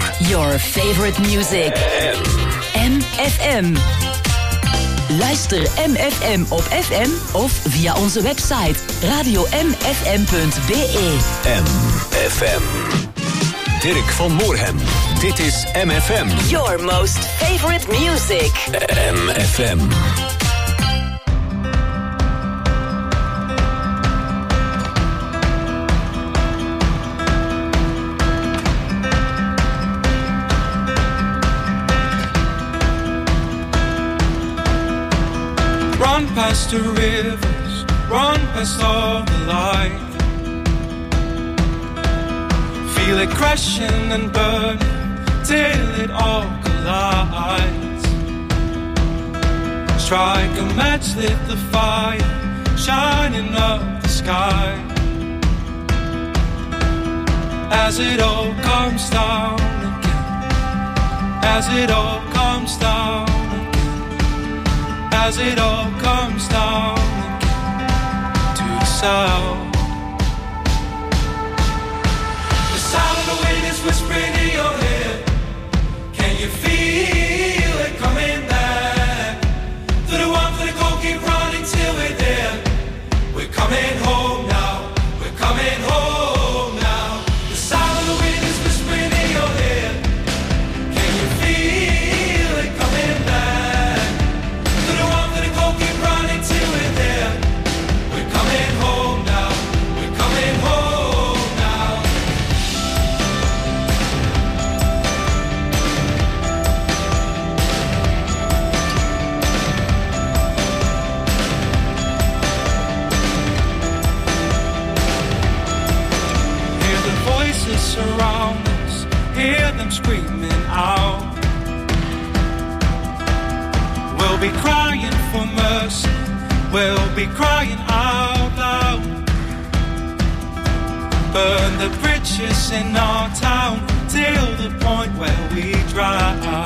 Your favorite music. MFM. Luister MFM op FM of via onze website radiomfm.be. MFM. Dirk van Moorhem. Dit is MFM. Your most favorite music. MFM. Run past the rivers, run past all the light. Feel it crashing and burn till it all collides. Strike a match, lit the fire, shining up the sky. As it all comes down again, as it all comes down again, as it all comes down again to the sound. The sound of the wind is whispering in your head. Can you feel it coming back? To the one for the goal, keep running till we're there. We're coming home now, we're coming home now. The sound of the wind is whispering in your head. Can you feel it coming back? To the one for the goal, keep running till we're there. We're coming home now, we're coming home now. Hear the voices surround us, hear them screaming out. We'll be crying for mercy, we'll be crying out loud. Burn the bridges in our town till the point where we drown.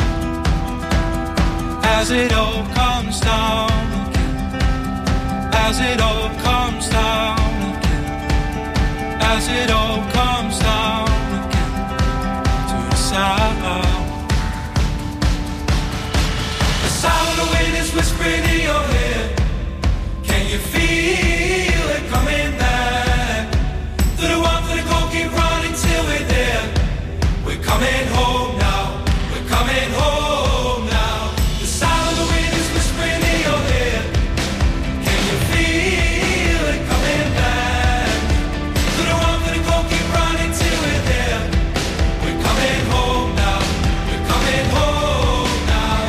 As it all comes down again, as it all comes down again, as it all comes down again to the sound. The sound of the wind is whispering in your head. Can you feel it coming back? To the one for the goal, keep running till we're there. We're coming home now, we're coming home now. The sound of the wind is whispering in your head. Can you feel it coming back? To the one for the goal, keep running till we're there. We're coming home now, we're coming home now.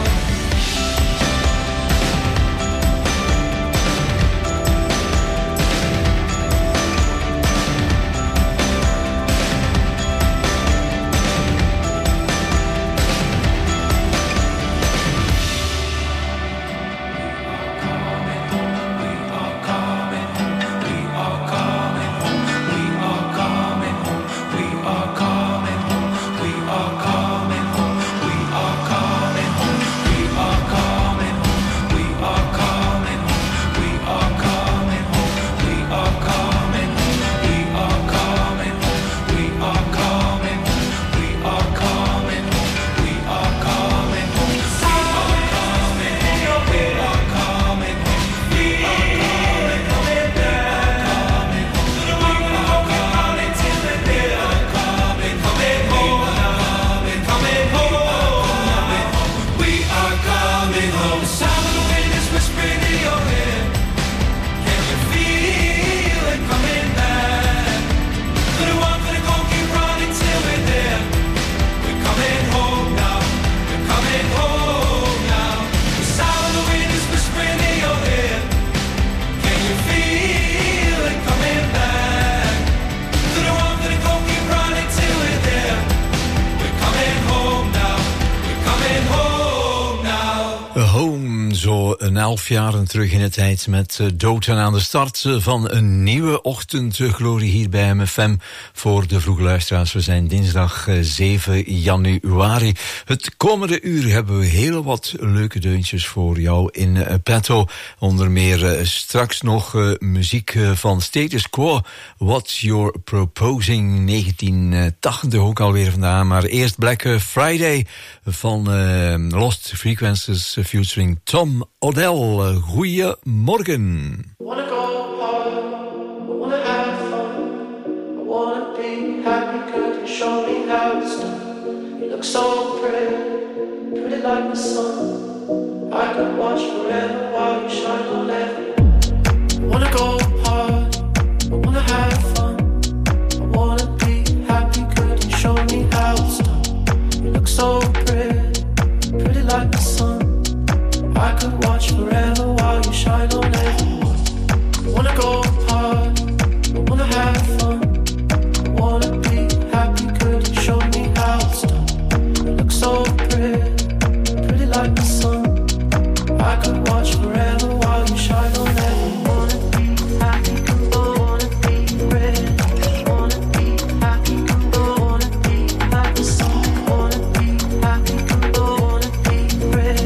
een 11 jaar terug in de tijd met Dotan aan de start van een nieuwe ochtendglorie hier bij MFM voor de vroege luisteraars. We zijn dinsdag 7 januari. Het komende uur hebben we heel wat leuke deuntjes voor jou in petto. Onder meer straks nog muziek van Status Quo, What You're Proposing, 1980 ook alweer vandaan. Maar eerst Black Friday van Lost Frequencies featuring Tom Odell. Goeiemorgen. Wanna go hard, I wanna have fun, I wanna be happy, could you show me how it's done? You look so pretty, pretty like the sun. I could watch forever while you shine on everyone. Wanna go hard, I wanna have fun, I wanna be happy, could you show me how it's done? You look so pretty, pretty like the sun. I could watch forever while you shine on everyone. I wanna go hard, I wanna have fun, I wanna be happy, could you show me how it's done? You look so pretty, pretty like the sun. I could watch forever while you shine on everyone. Wanna be happy, wanna be pretty, wanna be happy, wanna be like the sun. Wanna be happy, wanna be pretty.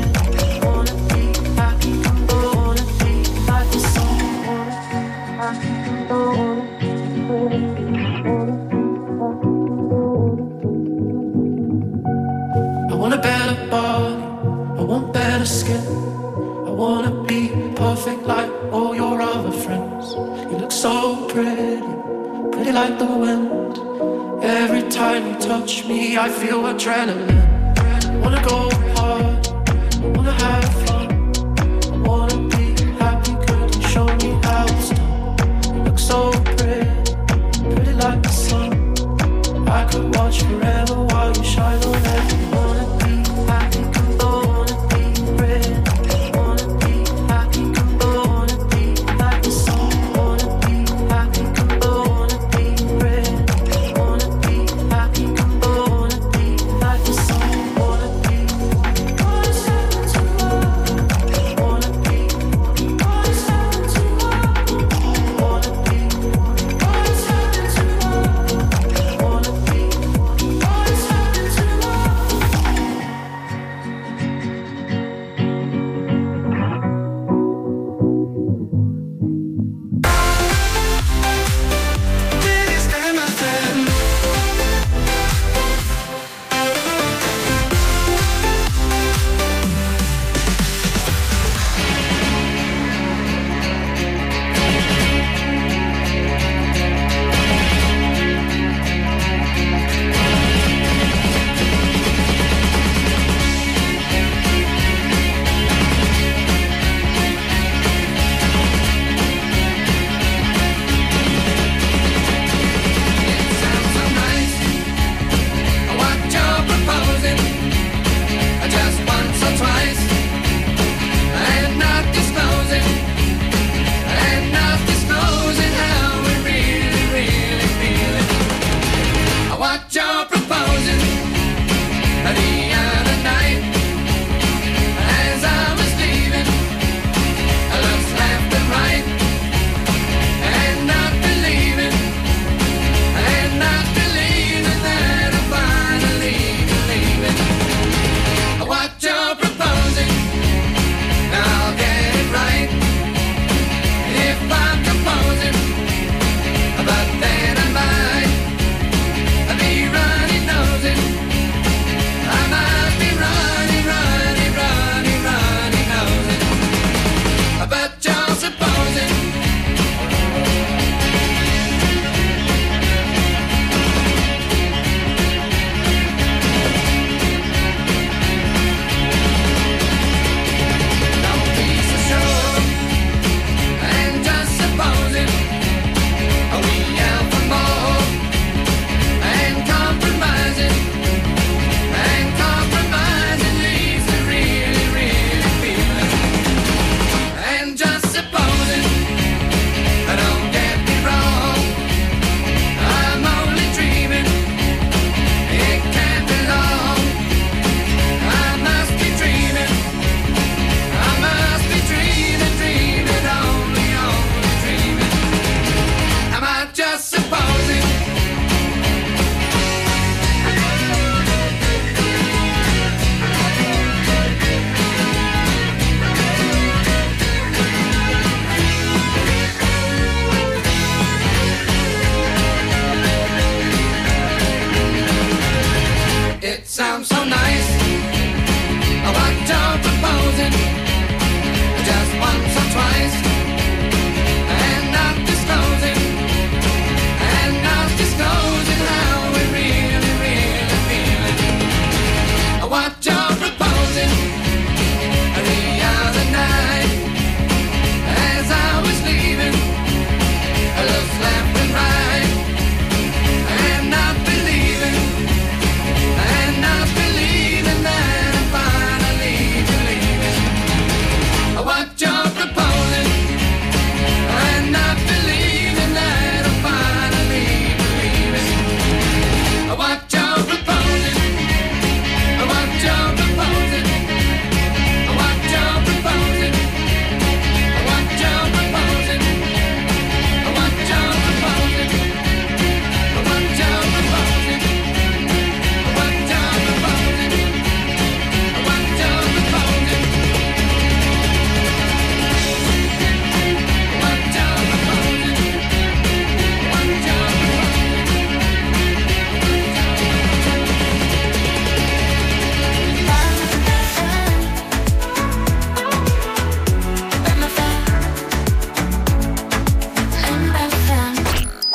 I want a better body, I want better skin, I wanna be perfect like all your other friends. You look so pretty, pretty like the wind. Every time you touch me I feel adrenaline. I wanna go hard, I wanna have fun, I wanna be happy, could you show me how it's done? You look so pretty, pretty like the sun. I could watch forever while you shine on everyone. Wanna be happy, wanna be pretty, wanna be happy, wanna be like the sun. Wanna be happy, wanna be pretty, wanna be happy, wanna be like the sun. Wanna be, wanna step into love.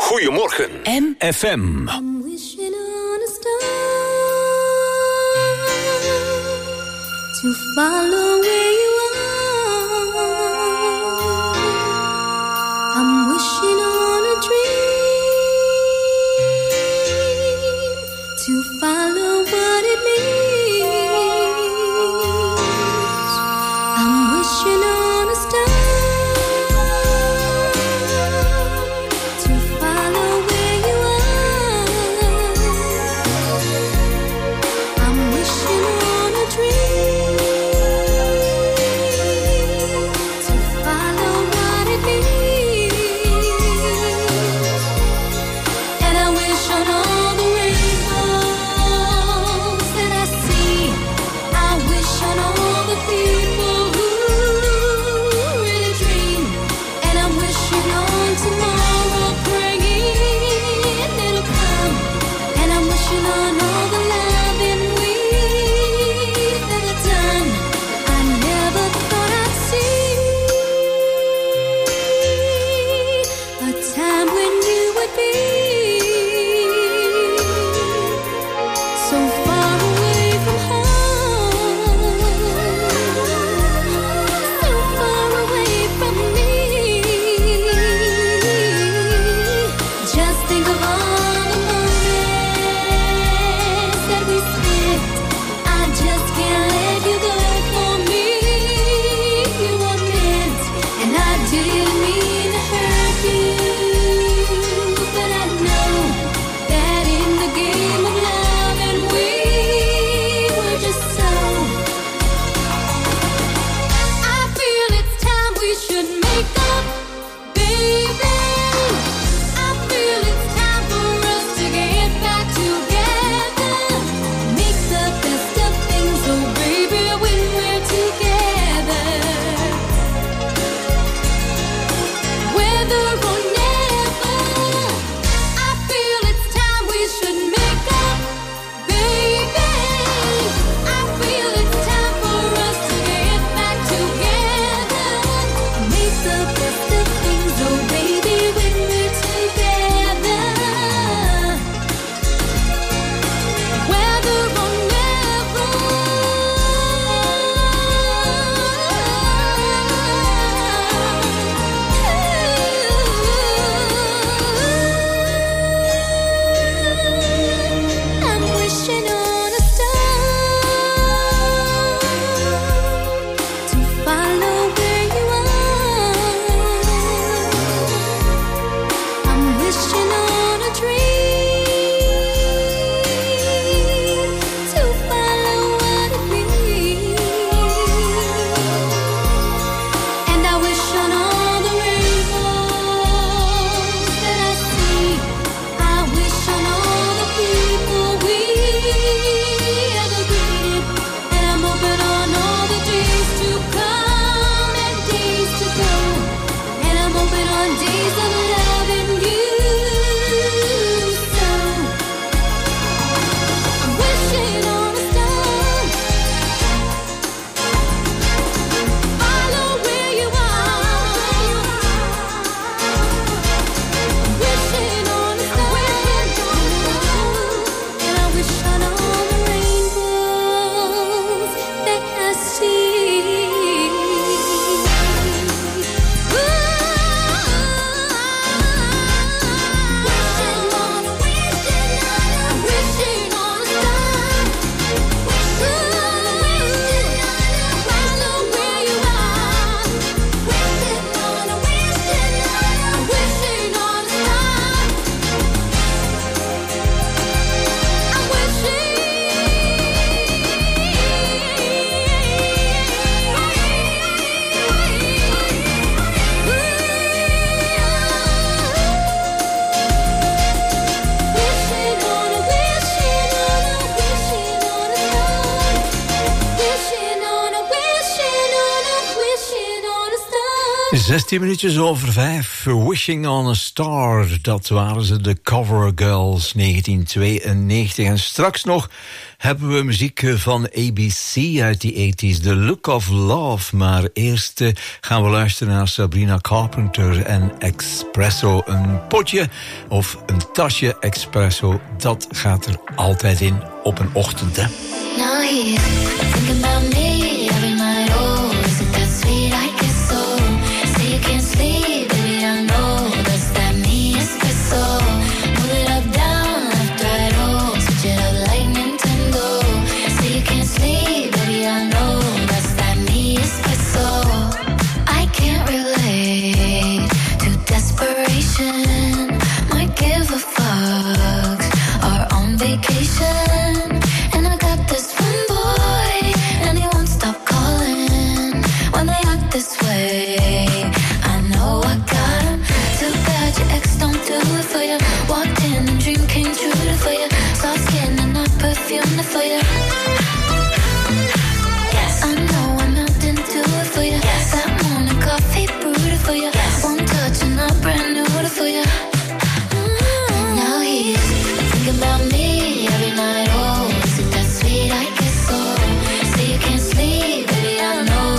Goedemorgen FM. I'm wishing on a star to follow where you are. I'm wishing on a dream to follow what it means. I'm wishing on a star to follow where you are. I'm wishing on a dream 16 minuutjes over 5. Wishing on a Star. Dat waren ze, de Cover Girls 1992. En straks nog hebben we muziek van ABC uit die 80s. The Look of Love. Maar eerst gaan we luisteren naar Sabrina Carpenter en Espresso. Een potje of een tasje espresso, dat gaat er altijd in op een ochtend, hè. Now he's thinking about me every night. Oh, is it that sweet? I guess so. Say you can't sleep, baby, I know that's that me espresso. Move it up, down, left, right, oh, switch it up like Nintendo. Say you can't sleep, baby, I know that's that me espresso. I can't relate to desperation. Might give a fuck. Are on vacation. This way, I know I got him. Too bad your ex don't do it for you. Walked in and dream came true for you. Soft skin and not perfume for you. Yes, I know I'm not into it for you. Yes, that morning coffee brewed for you. Yes, one touch and I'm brand new for you. Now he's thinking about me every night. Oh, is it that sweet? I guess so. Say you can't sleep, baby, I know.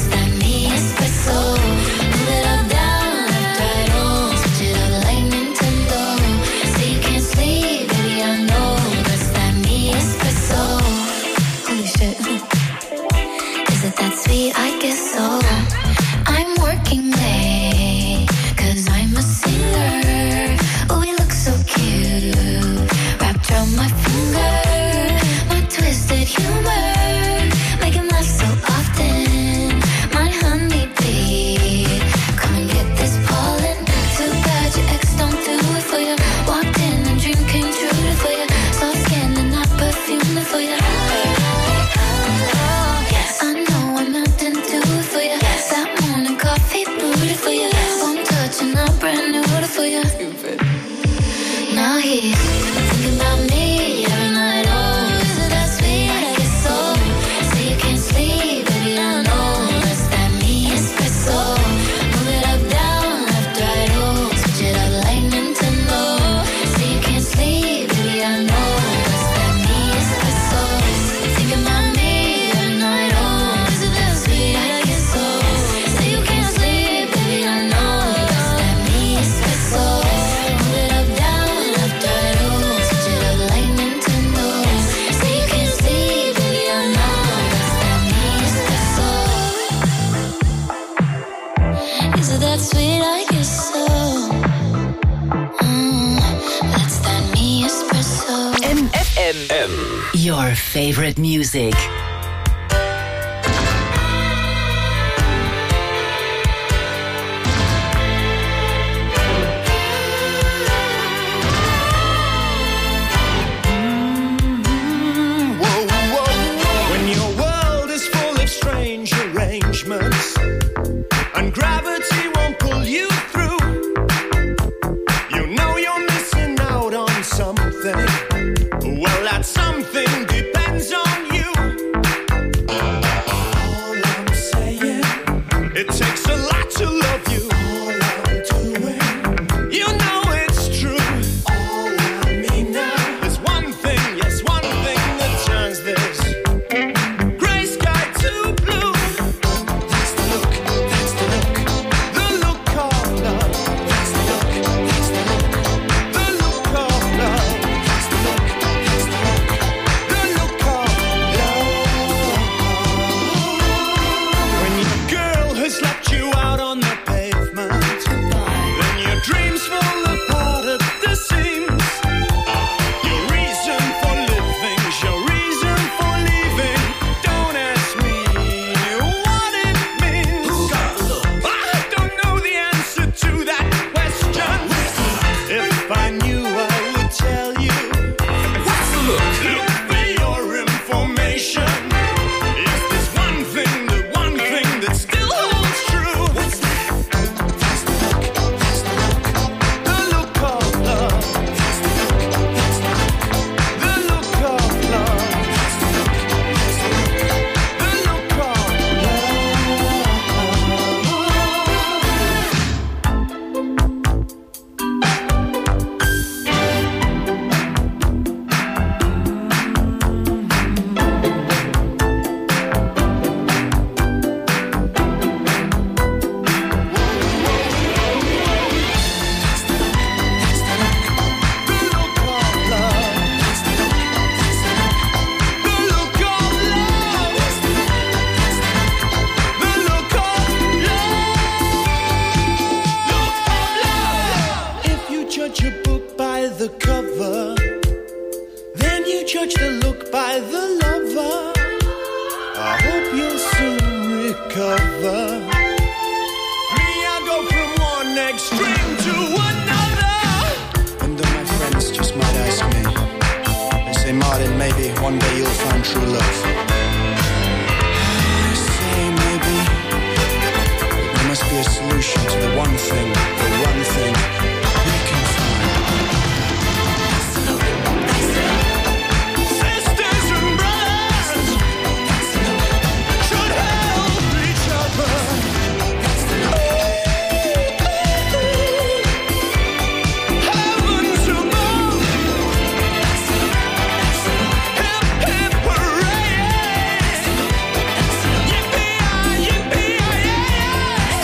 Move it up, down, left, right, oh, switch it up like Nintendo. Say you can't sleep, baby, I know that's that me espresso. Holy shit. Is it that sweet? I guess so. I'm working late, 'cause I'm a singer. Oh, we look so cute, wrapped around my finger. My twisted humor, make him laugh so often. My honey bee, come and get this pollen. Too bad your ex don't do it for you. Walked in and dream came true for you. Soft skin and not perfume for you. Yes, I know I'm not into it for you. Yes, that morning coffee brewed for you. One touch and I'm brand new for you. Stupid. Now he's thinking about me every night. Oh, is it that sweet? I guess so. Say you can't sleep, baby, I know. Move it up, down, left, right, oh, switch it up like Nintendo. Say you can't sleep, baby, I know that's that me espresso. Thinking about me every night, oh, is it that sweet? I guess so. Say you can't sleep, baby, I know that's that me espresso. Move it up, down, left, right, oh, switch it up like Nintendo. Say you can't sleep, baby, I know that's that me espresso. Is it that sweet? I guess so. That's that me espresso. MFM. Your favorite music. When your world is full of strange arrangements and gravity won't pull you through, you know you're missing out on something. Well, that something depends on you. the cover. Then you judge the look by the lover. I hope you'll soon recover. Me, I go from one extreme to another. And then my friends just might ask me. They say, Martin, maybe one day you'll find true love. I say maybe, but there must be a solution to the one thing we can find. Sisters and brothers should help each other. Heavens above, hip hip hooray! Yippee-yi, yippee-yi-yi!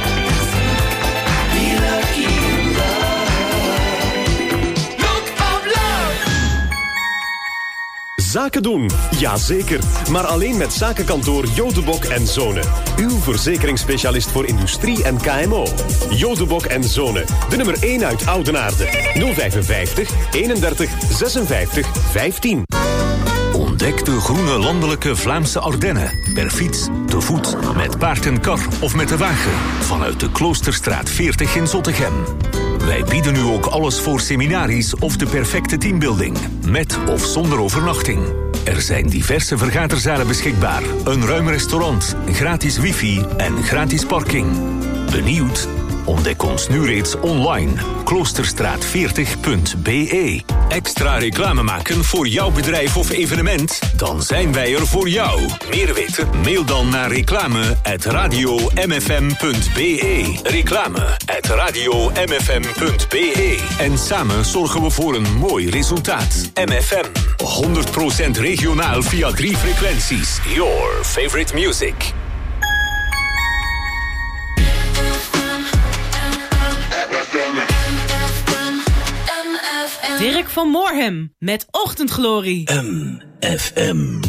Be lucky in love. Look of love. Zaken doen, jazeker. Maar alleen met zakenkantoor Jodebok en Zonen. Uw verzekeringsspecialist voor industrie en KMO. Jodebok en Zonen. De nummer 1 uit Oudenaarde. 055 31 56 15. Ontdek de groene landelijke Vlaamse Ardennen. Per fiets, te voet, met paard en kar of met de wagen. Vanuit de Kloosterstraat 40 in Zottegem. Wij bieden nu ook alles voor seminaries of de perfecte teambuilding. Met of zonder overnachting. Er zijn diverse vergaderzalen beschikbaar. Een ruim restaurant, gratis wifi en gratis parking. Benieuwd? Ontdek ons nu reeds online. Kloosterstraat40.be. Extra reclame maken voor jouw bedrijf of evenement? Dan zijn wij er voor jou. Meer weten? Mail dan naar reclame@radiomfm.be. Reclame@radiomfm.be. En samen zorgen we voor een mooi resultaat. MFM. 100% regionaal via 3 frequenties. Your favorite music. Dirk van Moorhem met Ochtendglorie. MFM.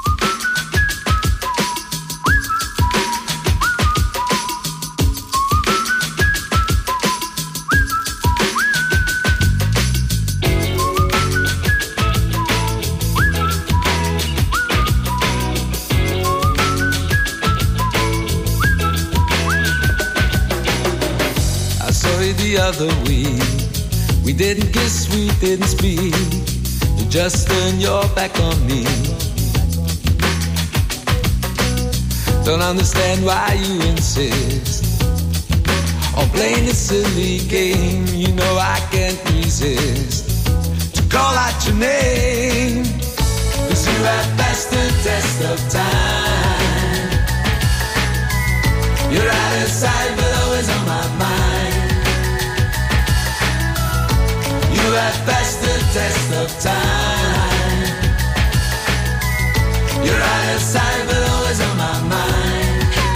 I saw you the other week. We didn't kiss, we didn't speak. You just turned your back on me. Don't understand why you insist on playing this silly game. You know I can't resist to call out your name. 'Cause you have passed the test of time. You're out of sight but always on my mind. You have passed the test of time. You're out of sight but always on my mind.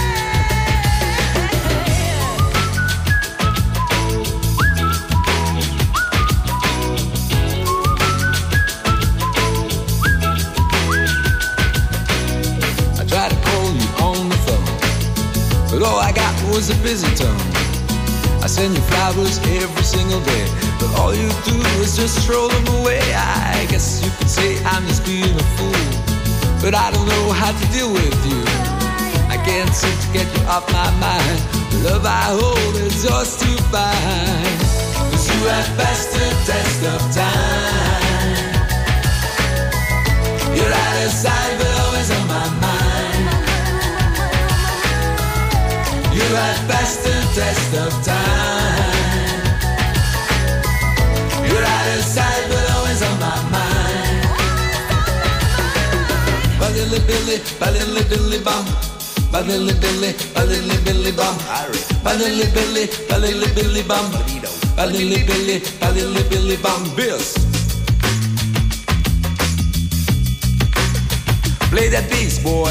I tried to call you on the phone, but all I got was a busy tone. I send you flowers every single day, but all you do is just throw them away. I guess you could say I'm just being a fool, but I don't know how to deal with you. I can't seem to get you off my mind. The love I hold is yours to find. 'Cause you have passed the test of time. You're out of sight but always on my mind. You have passed the test of time. You're out of sight but always on my mind. Ba-lily billy, ba-lily billy bum. Ba-lily billy, ba-lily billy bum. Ba-lily billy, ba-lily billy bum. Ba-lily billy, ba-lily billy bum. Bills. Play that bass, boy.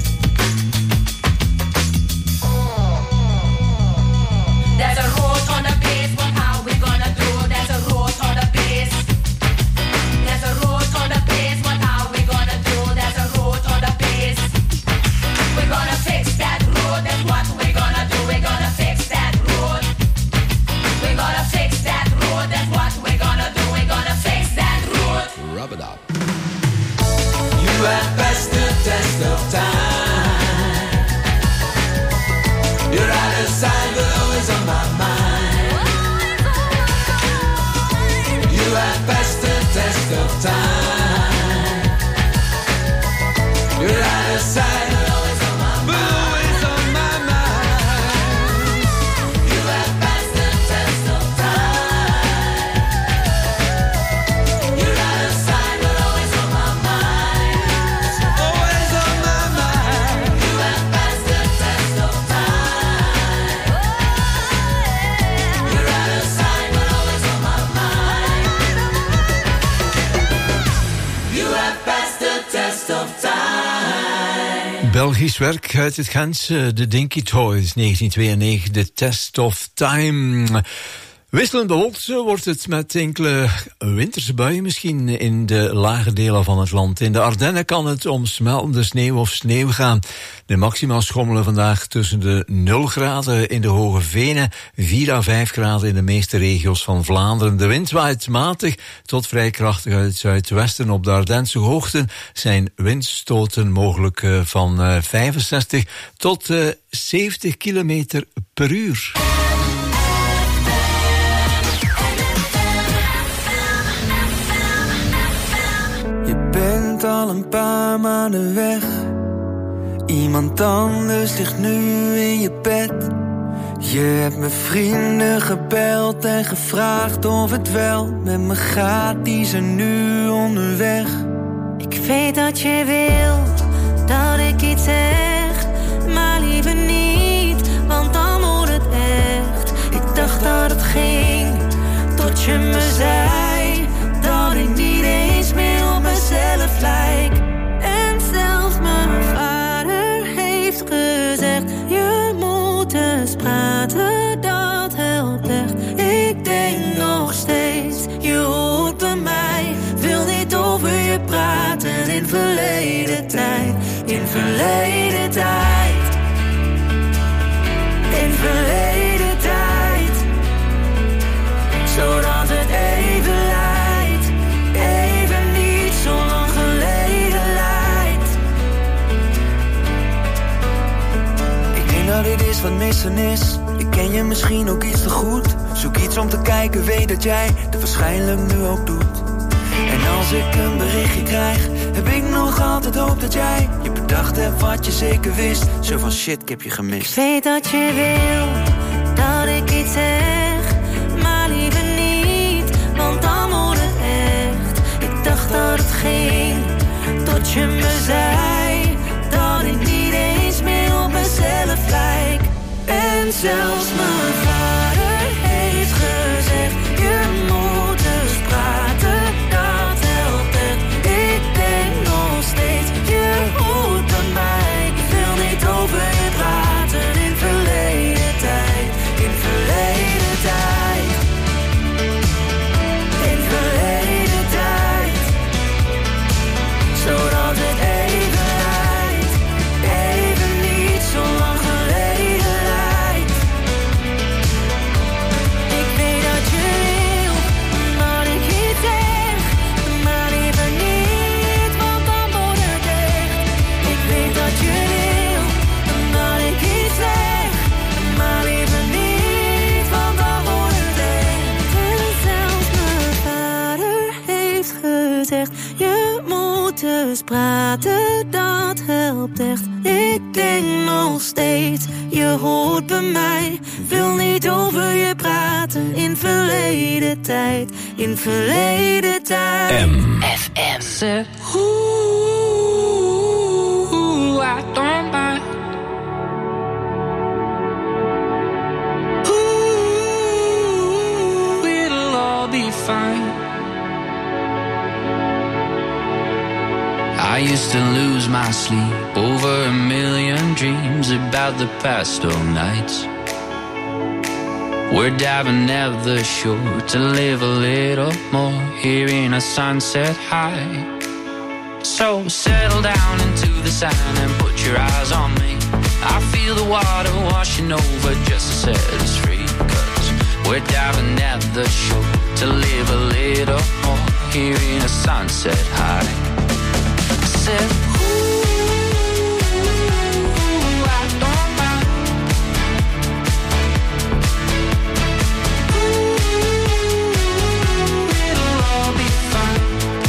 There's a road on the base, but how we gonna do? There's a road on the base. There's a road on the base, but how we gonna do? There's a road on the base. We're gonna fix that road, that's what we're gonna do. We're gonna fix that road. We're gonna fix that road, that's what we're gonna do. We're gonna best of time. You're out of sight, but always on my mind. You have passed the test of time. You're out of sight, but always on my mind. Always on my mind. You have passed the test of time. You're out of sight, but always on my mind. You have passed the test of time. Belgisch werk uit het Gens, de Dinky Toys, 1992, The Test of Time. Wisselend bewolkt wordt het met enkele winterse buien misschien in de lage delen van het land. In de Ardennen kan het om smeltende sneeuw of sneeuw gaan. De maxima schommelen vandaag tussen de 0 graden in de Hoge Venen, 4 à 5 graden in de meeste regio's van Vlaanderen. De wind waait matig tot vrij krachtig uit het zuidwesten. Op de Ardense hoogten zijn windstoten mogelijk van 65 tot 70 kilometer per uur. Je bent al een paar maanden weg. Iemand anders ligt nu in je bed. Je hebt mijn vrienden gebeld en gevraagd of het wel met me gaat. Die zijn nu onderweg. Ik weet dat je wil dat ik iets zeg, maar liever niet, want dan wordt het echt. Ik dacht dat het ging, tot je me zei dat ik niet eens meer op mezelf lijk. En zelfs mijn vader heeft gezegd, je moet eens praten, dat helpt echt. Ik denk nog steeds, je hoort bij mij, wil niet over je praten in verleden tijd. In verleden tijd. In verleden tijd. Zodat het even lijkt, even niet zo lang geleden lijkt. Ik denk dat dit is wat missen is. Ik ken je misschien ook iets te goed. Zoek iets om te kijken, weet dat jij het waarschijnlijk nu ook doet. En als ik een berichtje krijg, heb ik nog altijd hoop dat jij je bedacht hebt wat je zeker wist. Zo van shit, ik heb je gemist. Ik weet dat je wil dat ik iets zeg, maar liever niet, want dan wordt het echt. Ik dacht dat het ging, tot je me zei dat ik niet eens meer op mezelf lijk. En zelfs mijn vader heeft gezegd, je moet eens praten, dat helpt echt. Ik denk nog steeds, je hoort bij mij. Ik wil niet over je praten in verleden tijd. In verleden tijd. In verleden tijd. Zodat het even lijkt, even niet zo lang geleden lijkt. Ik weet dat je wil dat ik iets zeg, maar liever niet, want dan wordt het echt. Ik weet dat je wil dat ik iets zeg, maar liever niet, want dan wordt het echt. En zelfs mijn vader heeft gezegd, je moet eens praten, dat helpt echt. Ik denk nog steeds, je hoort bij mij. Wil niet over je praten in verleden tijd. In verleden tijd. FM. Said, ooh, I don't mind. Ooh, it'll all be fine. I used to lose my sleep over a million dreams about the past old nights. We're diving at the shore to live a little more, hearing a sunset high. So settle down into the sand and put your eyes on me. I feel the water washing over just to set us free. 'Cause we're diving at the shore to live a little more, hearing a sunset high. I said, ooh, I don't mind. Ooh, it'll all be fine.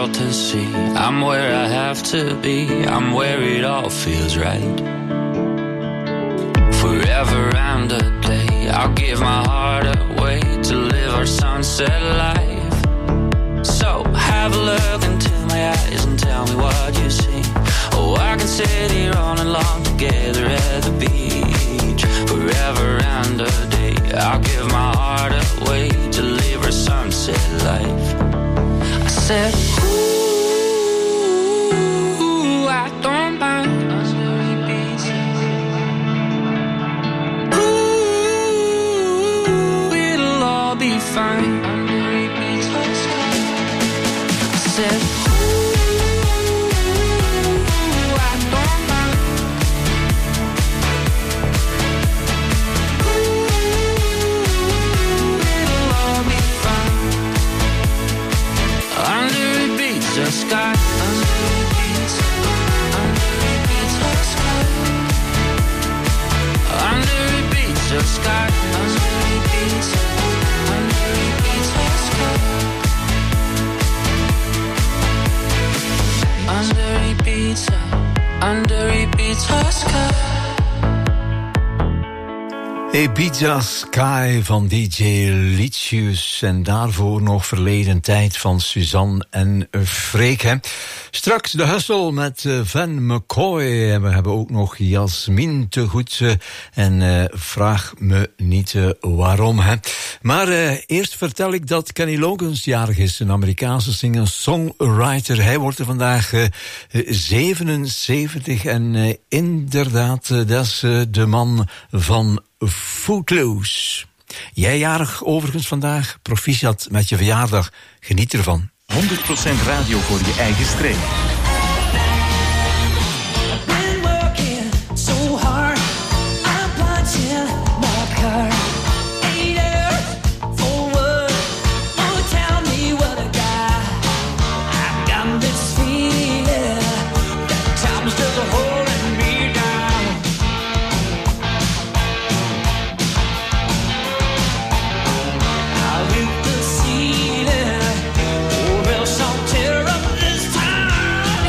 world to see. I'm where I have to be. I'm where it all feels right. Forever and a day, I'll give my heart away to live our sunset life. So have a look into my eyes and tell me what you see. Oh, I can sit here all night long together at the beach. Forever and a day, I'll give my heart away to live our sunset life. I said, ooh, I don't mind. Ooh, it'll all be fine. I said, the sky under repeats the sky under repeats the sky under repeats the sky. Ibiza Sky van DJ Licious en daarvoor nog Verleden Tijd van Suzanne en Freek. Hè. Straks de Hustle met Van McCoy en we hebben ook nog Jasmin te goed en vraag me niet waarom. Hè. Maar eerst vertel ik dat Kenny Loggins jarig is, een Amerikaanse singer-songwriter. Hij wordt er vandaag 77 en inderdaad, dat is de man van Footloose. Jij jarig overigens vandaag. Proficiat met je verjaardag. Geniet ervan. 100% radio voor je eigen streek. Tear up this time.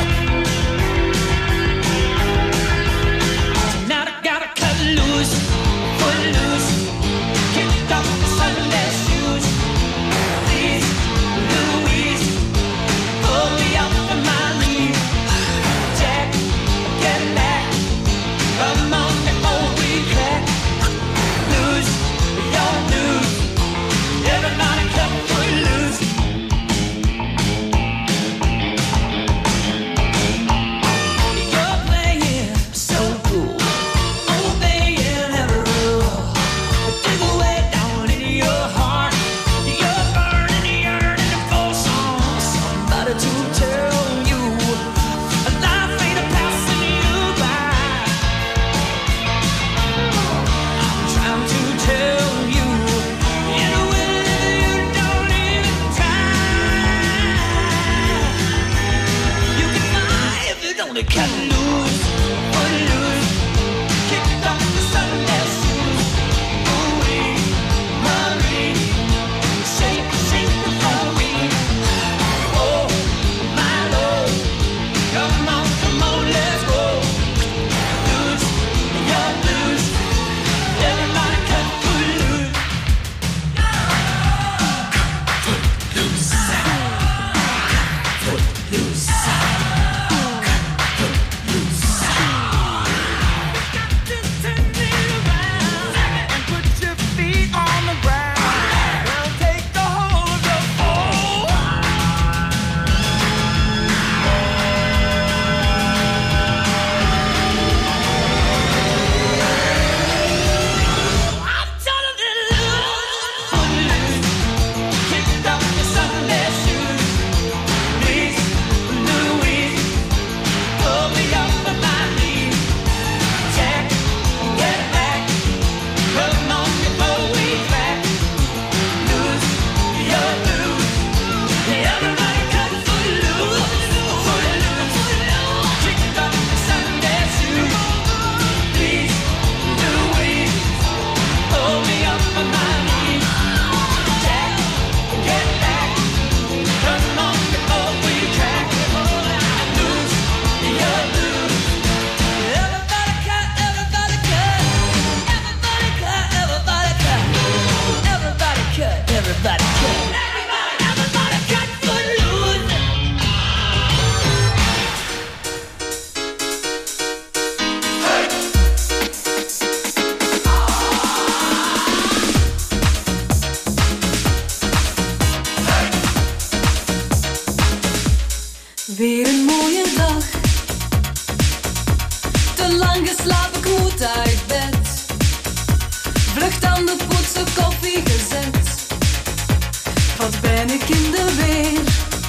Vlucht aan de poetsen, koffie gezet. Wat ben ik in de weer?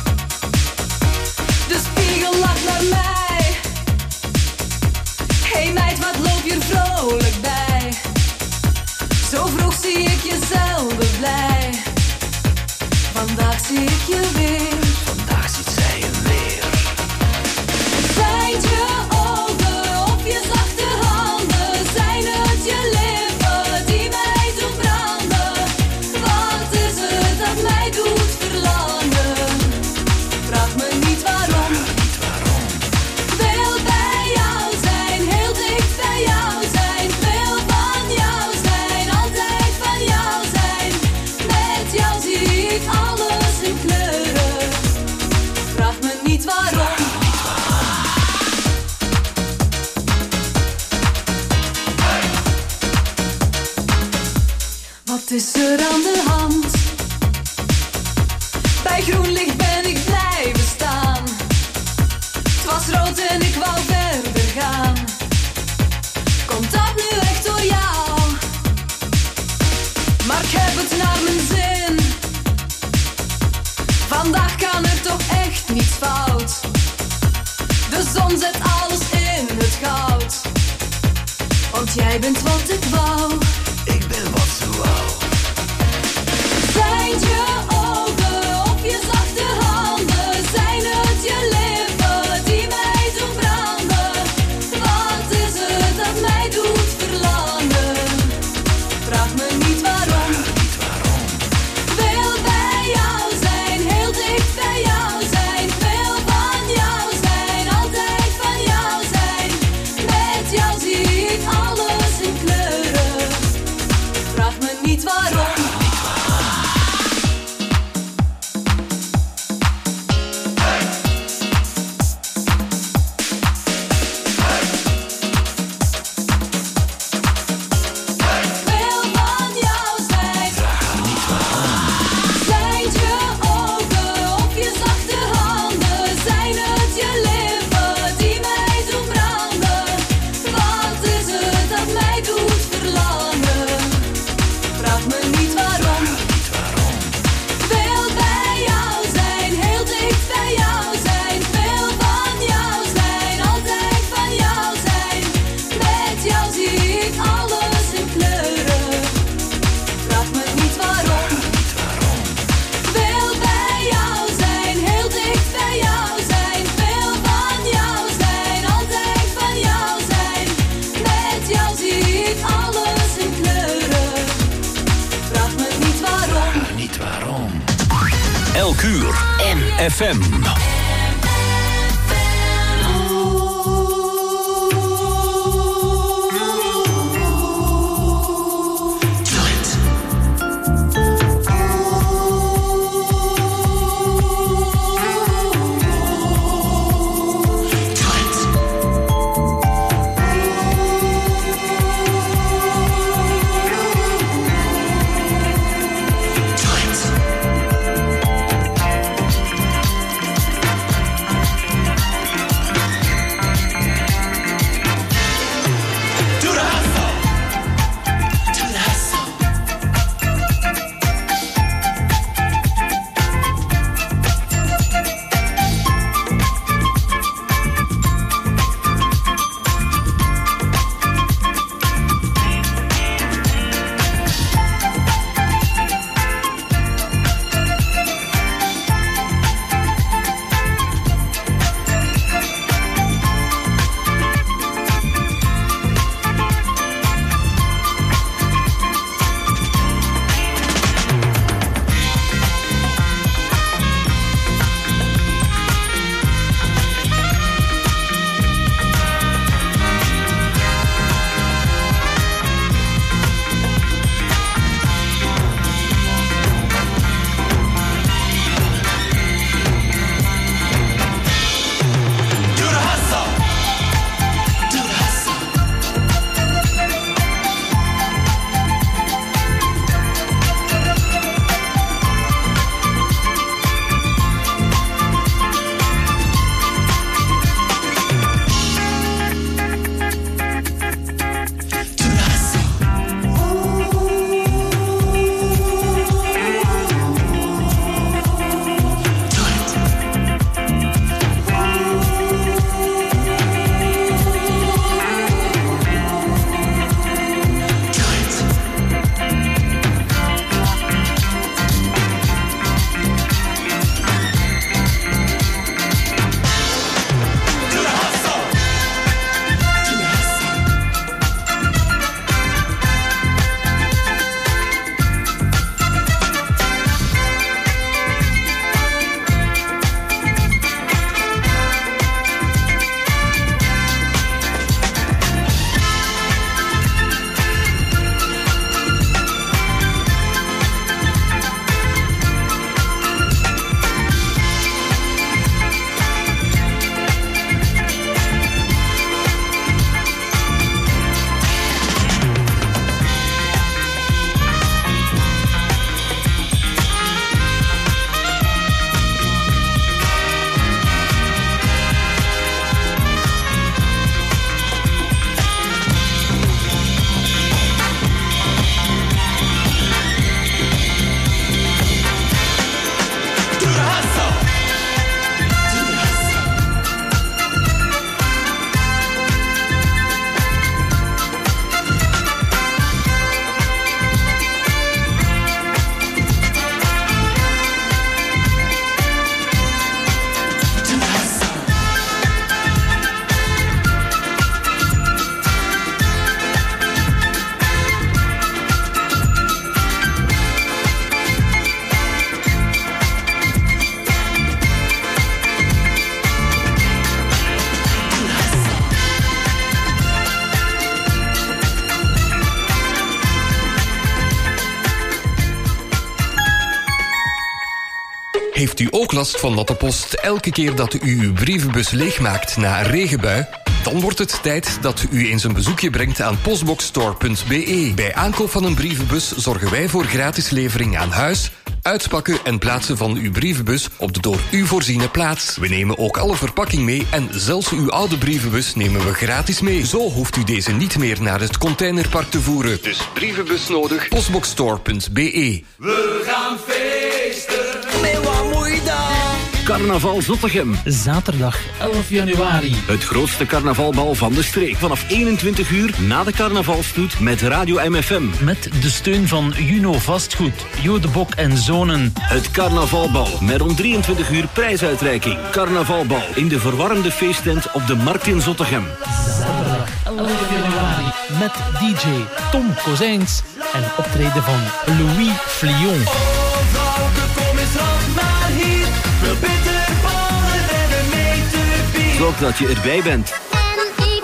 De spiegel lacht naar mij. Hey meid, wat loop je er vrolijk bij? Zo vroeg zie ik je zelden blij. Vandaag zie ik je weer. Vandaag ziet zij je weer. Zijn je ogen of je zachte handen? Zijn het je lippen die mij doen branden? Wat is het dat mij doet verlangen? Vraag me niet waarom. Wil bij jou zijn, heel dicht bij jou zijn. Wil van jou zijn, altijd van jou zijn. Met jou zie ik alles in kleuren. Vraag me niet waarom. Wat is er aan de hand? Bij groen licht ben ik blijven staan. Het was rood en ik wou verder gaan. Komt dat nu echt door jou? Maar ik heb het naar mijn zin. Vandaag kan er toch echt niets fout. De zon zet alles in het goud. Want jij bent wat ik wou. Ik ben wat ze wou. Zijn je ogen of je zachte handen? Zijn het je lippen die mij doen branden? Wat is het dat mij doet verlangen? Vraag me niet waarom. Wil bij jou zijn, heel dicht bij jou zijn. Wil van jou zijn, altijd van jou zijn. Met jou zie ik alles in kleuren. Vraag me niet waarom. Wil van jou zijn. Zijn je ogen of je zachte handen? Zijn het je lippen die mij doen branden? Wat is het dat mij doet verlangen? Vraag me niet waarom. Wil bij jou zijn, heel dicht bij jou zijn. Wil van jou zijn, altijd van jou zijn. Met jou zie ik alles in kleuren. Vraag me niet waarom. Wil bij jou zijn, heel dicht bij jou zijn. Wil van jou zijn, altijd van jou zijn. Met jou zie ik alles in kleuren. Vraag me niet waarom. Niet waarom. Elk uur. FM. Heeft u ook last van natte post elke keer dat u uw brievenbus leegmaakt na een regenbui? Dan wordt het tijd dat u eens een bezoekje brengt aan postboxstore.be. Bij aankoop van een brievenbus zorgen wij voor gratis levering aan huis, uitpakken en plaatsen van uw brievenbus op de door u voorziene plaats. We nemen ook alle verpakking mee en zelfs uw oude brievenbus nemen we gratis mee. Zo hoeft u deze niet meer naar het containerpark te voeren. Dus brievenbus nodig, postboxstore.be. We gaan feesten. Nee, wat moet je dan? Carnaval Zottegem. Zaterdag 11 januari. Het grootste carnavalbal van de streek. Vanaf 21 uur na de carnavalstoet met Radio MFM. Met de steun van Juno Vastgoed, Jodebok en Zonen. Het carnavalbal met om 23 uur prijsuitreiking. Carnavalbal in de verwarmde feesttent op de Markt in Zottegem. Zaterdag 11 januari. Met DJ Tom Kozijns en optreden van Louis Flion. Zorg dat je erbij bent. En ik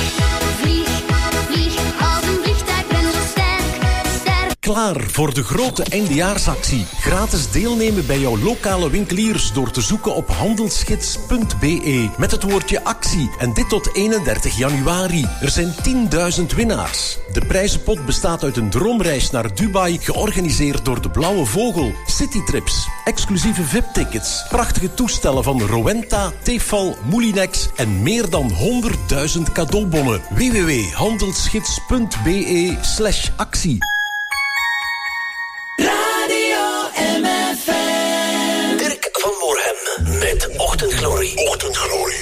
vlieg als een vliegtuig, ben zo sterk. Klaar voor de grote eindejaarsactie. Gratis deelnemen bij jouw lokale winkeliers door te zoeken op handelsgids.be met het woordje actie. En dit tot 31 januari. Er zijn 10.000 winnaars. De prijzenpot bestaat uit een droomreis naar Dubai, georganiseerd door de Blauwe Vogel. Citytrips, exclusieve VIP-tickets, prachtige toestellen van Rowenta, Tefal, Moulinex en meer dan 100.000 cadeaubonnen. www.handelsgids.be/actie. Dirk van Moorhem met Ochtendglorie. Ochtendglorie.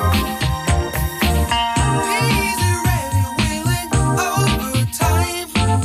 Easy, ready, willing, overtime.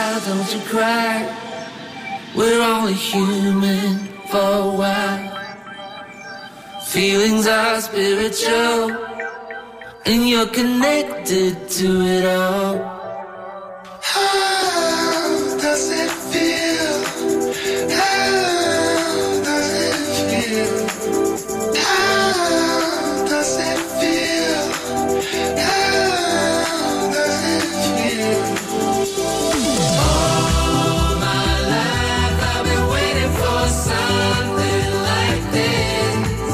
child, don't you cry. We're only human for a while. Feelings are spiritual, and you're connected to it all. How does it feel? How does it feel? How does it feel? How does it feel? All my life I've been waiting for something like this.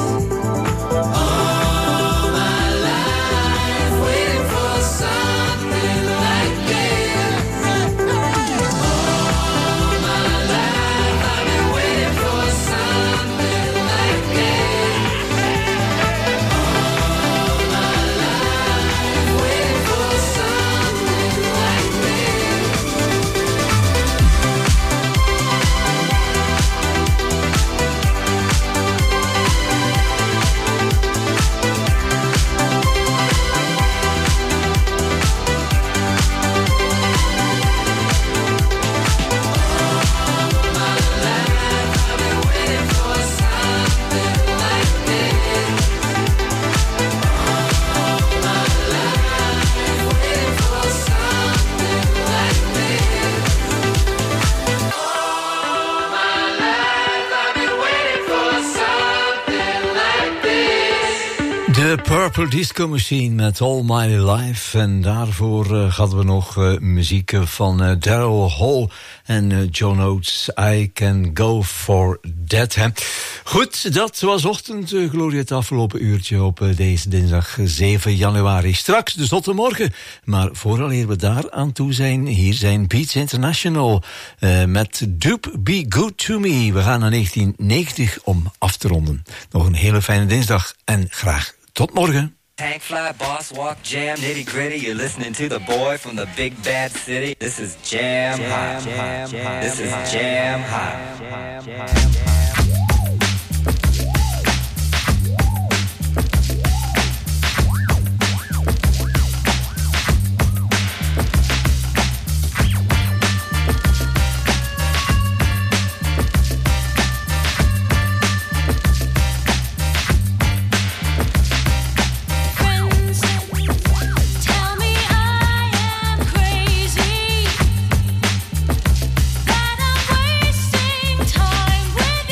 All my life waiting for something like this. All my life I've been waiting for something like this. All my life waiting for something like this. De Purple Disco Machine met All My Life. En daarvoor hadden we nog muziek van Daryl Hall en John Oates. I Can Go For That. Hè. Goed, dat was Ochtendglorie, het afgelopen uurtje op deze dinsdag 7 januari. Straks de zotte morgen. Maar vooraleer we daar aan toe zijn, hier zijn Beats International met Dupe Be Good To Me. We gaan naar 1990 om af te ronden. Nog een hele fijne dinsdag en graag tot morgen. Tank fly, boss walk, jam, nitty gritty. You're listening to the boy from the big bad city. This is Jam Hot. This is Jam Hot. That I'm wasting time with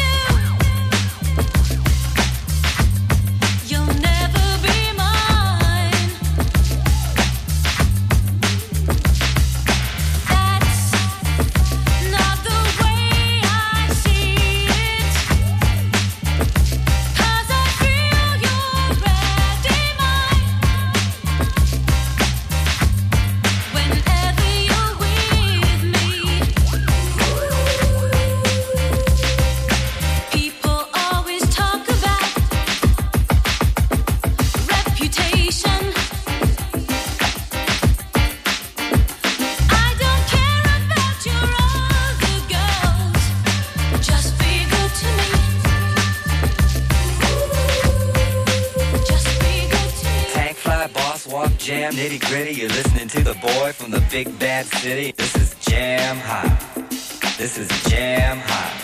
jam, nitty gritty. You're listening to the boy from the big bad city. This is Jam Hot. This is Jam Hot.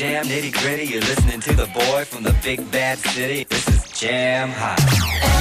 jam nitty gritty. You're listening to the boy from the big bad city. This is Jam Hot.